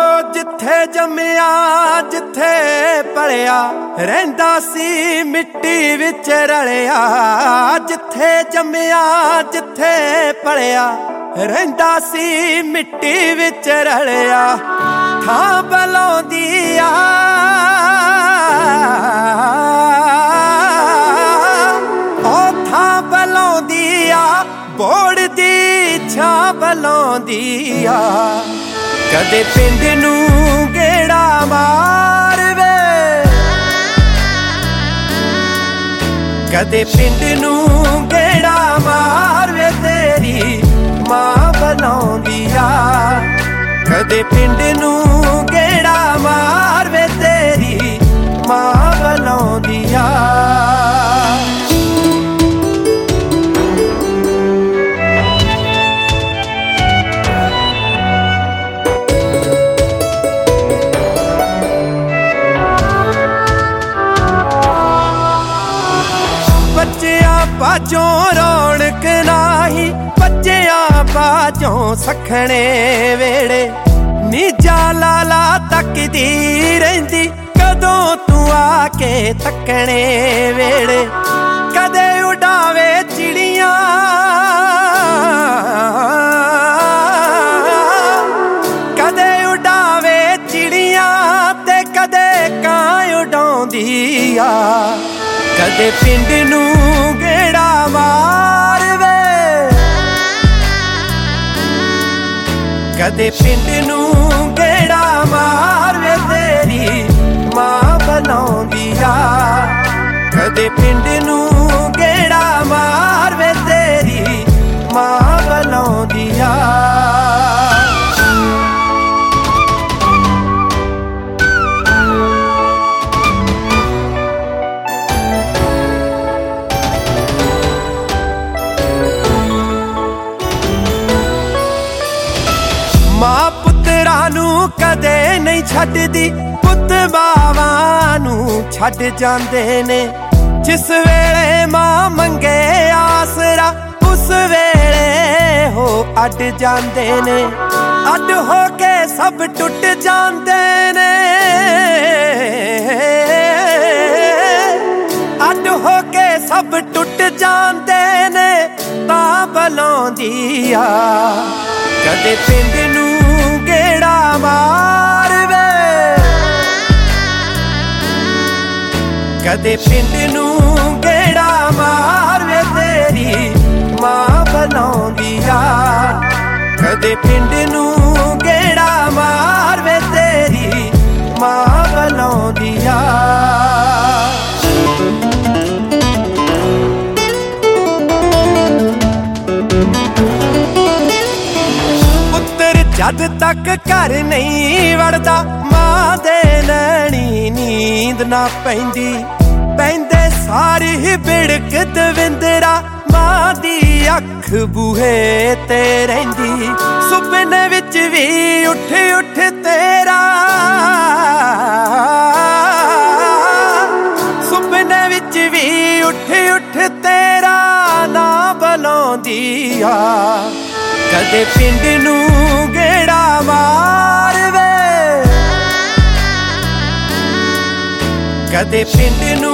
ਜਿੱਥੇ ਜੰਮਿਆ ਜਿੱਥੇ ਪਲਿਆ ਰਹਿੰਦਾ ਸੀ ਮਿੱਟੀ ਵਿੱਚ ਰਲਿਆ। ਜਿੱਥੇ ਜੰਮਿਆ ਜਿੱਥੇ ਪਲਿਆ ਰਹਿੰਦਾ ਸੀ ਮਿੱਟੀ ਵਿੱਚ ਰਲਿਆ। ਥਾਂ ਬਲਾਉਂਦੀ ਆ ਉਹ ਥਾਂ ਬਲਾਉਂਦੀ ਆ ਬੋੜ ਦੀ ਛਾਂ ਬਲਾਉਂਦੀ ਆ। ਕਦੇ ਪਿੰਡ ਨੂੰ ਗੇੜਾ ਮਾਰ ਵੇ ਕਦੇ ਪਿੰਡ ਨੂੰ ਗੇੜਾ ਮਾਰ ਵੇ ਤੇਰੀ ਮਾਂ ਬਲਾਉਂਦੀ ਆ। ਕਦੇ ਪਿੰਡ ਨੂੰ ਗੇੜਾ ਮਾਰ ਵੇ ਤੇਰੀ ਮਾਂ ਬਲਾਉਂਦੀ ਆ। ਬੱਚਿਆਂ ਬਾਝੋਂ ਰੌਣਕ ਨਾਹੀਂ ਬੱਚਿਆਂ ਬਾਝੋਂ ਸਖਣੇ ਵੇੜੇ। ਨੀਜਾ ਲਾਲਾ ਤੱਕਦੀ ਰਹਿੰਦੀ ਕਦੋਂ ਤੂੰ ਆ ਕੇ ਤੱਕਣੇ ਵੇੜੇ। ਕਦੇ ਉਡਾਵੇ ਚਿੜੀਆਂ ਕਦੇ ਉਡਾਵੇ ਚਿੜੀਆਂ ਤੇ ਕਦੇ ਕਾਂ ਉਡਾਉਂਦੀ ਆ। ਕਦੇ ਪਿੰਡ ਨੂੰ ਗੇੜਾ ਮਾਰ ਵੇ ਕਦੇ ਪਿੰਡ ਨੂੰ ਗੇੜਾ ਮਾਰ ਵੇ ਤੇਰੀ ਮਾਂ ਬਲਾਉਂਦੀ ਆ। ਕਦੇ ਪਿੰਡ ਨੂੰ ਗੇੜਾ ਮਾਰ ਵੇ ਤੇਰੀ ਮਾਂ ਬਲਾਉਂਦੀ ਆ। ਮਾਂ ਪੁੱਤਰਾਂ ਨੂੰ ਕਦੇ ਨਹੀਂ ਛੱਡਦੀ ਪੁੱਤ ਮਾਵਾਂ ਨੂੰ ਛੱਡ ਜਾਂਦੇ ਨੇ। ਜਿਸ ਵੇਲੇ ਮਾਂ ਮੰਗੇ ਆਸਰਾ ਉਸ ਵੇਲੇ ਹੋ ਅੱਡ ਜਾਂਦੇ ਨੇ। ਅੱਡ ਹੋ ਕੇ ਸਭ ਟੁੱਟ ਜਾਂਦੇ ਨੇ ਅੱਡ ਹੋ ਕੇ ਸਭ ਟੁੱਟ ਜਾਂਦੇ ਨੇ ਤਾਂ ਬਲਾਉਂਦੀ ਆ। ਕਦੇ ਪਿੰਡ ਨੂੰ ਗੇੜਾ ਮਾਰ ਵੇ ਕਦੇ ਪਿੰਡ ਨੂੰ ਗੇੜਾ ਮਾਰ ਵੇ ਤੇਰੀ ਮਾਂ ਬਲਾਉਂਦੀ ਆ। ਕਦੇ ਪਿੰਡ ਨੂੰ ਗੇੜਾ ਮਾਰ ਵੇ ਤੇਰੀ ਮਾਂ ਬਲਾਉਂਦੀ ਆ। ਜਦ ਤੱਕ ਘਰ ਨਹੀਂ ਵੜਦਾ ਮਾਂ ਦੇ ਨੈਣੀ ਨੀਂਦ ਨਾ ਪੈਂਦੀ। ਪੈਂਦੇ ਸਾਰੀ ਹੀ ਬਿੜਕ ਦਵਿੰਦਰਾ ਮਾਂ ਦੀ ਅੱਖ ਬੂਹੇ ਤੇ ਰਹਿੰਦੀ। ਸੁਪਨੇ ਵਿੱਚ ਵੀ ਉੱਠ ਉੱਠ ਤੇਰਾ ਸੁਪਨੇ ਵਿੱਚ ਵੀ ਉੱਠ ਉੱਠ ਤੇਰਾ ਨਾਂ ਬਲਾਉਂਦੀ ਆ। ਕਦੇ ਪਿੰਡ ਨੂੰ ਗੇੜਾ ਮਾਰ ਵੇ ਕਦੇ ਪਿੰਡ ਨੂੰ